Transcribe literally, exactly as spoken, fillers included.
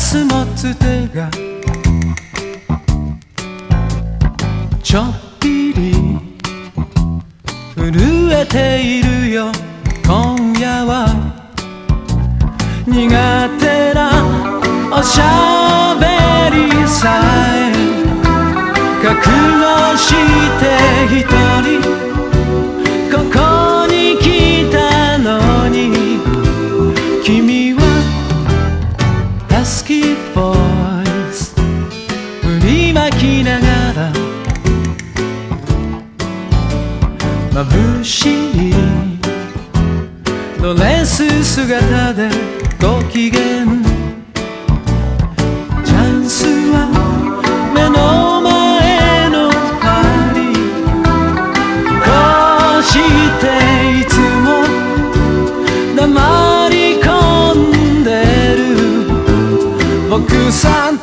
ス持つ手がちょっぴり震えているよ。今夜は苦手なおしゃべりさえ覚悟して一人ここに来たのに、君はハスキーボイス振りまきながら眩しいドレス姿でご機嫌。チャンスは目の前の針、こうしていつも黙り込んでる僕さん